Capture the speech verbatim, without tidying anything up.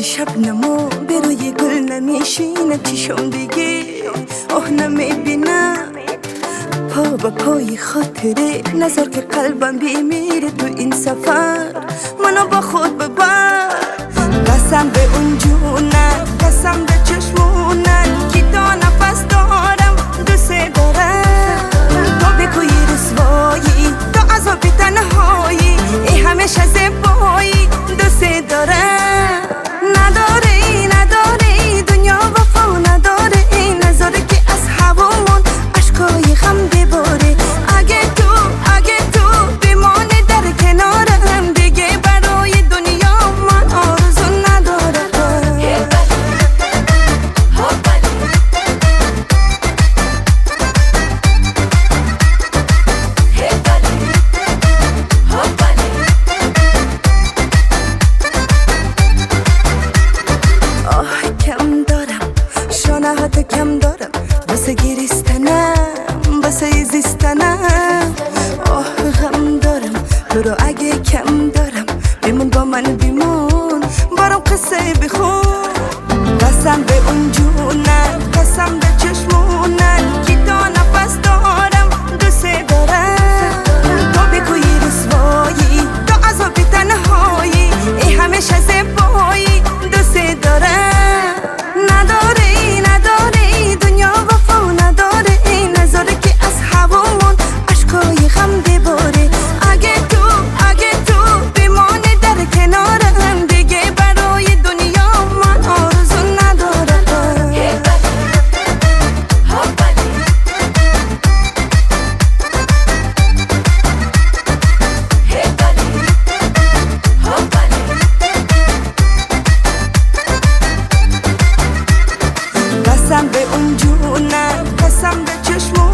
وقتی شبنمو به روی گل نمیشینه چشم دیگه آه نمیبینم پا با پای خاطره نظر که قلبم بیمیره تو این سفر منو با خود ببر قسم به اون جونن قسم به چشمونن که تا نفس دارم دوست دارم تو بگوی رسوایی تو عذابی تنهایی ای همیشه زیبایی دوست دارم نداره نداره دنیا وفا نداره این نظاره که از هوامون عشقای غم بباره اگه تو اگه تو بمانی در کنارم دیگه برای دنیا من آرزو ندارم آه کم دارم شانهات کم دارم واسه گریستنم واسه زیستنم آه غم دارم تو رو اگه کم دارم بمون با من بیمون برام قصه بخون قسم به اون جونن قسم به چشمونن که تا نفس دارم دوست دارم تو بگوی رسوایی تو عذابی تنهایی ای همیشه زیبایی دوست دارم نداره نداره دنیا وفا نداره این نظاره که از هوامون عشقای غم بباره اگه تو اگه تو بمانی در کنارم دیگه برای دنیا من آرزو ندارم قسم به اون جونن قسم به چشمون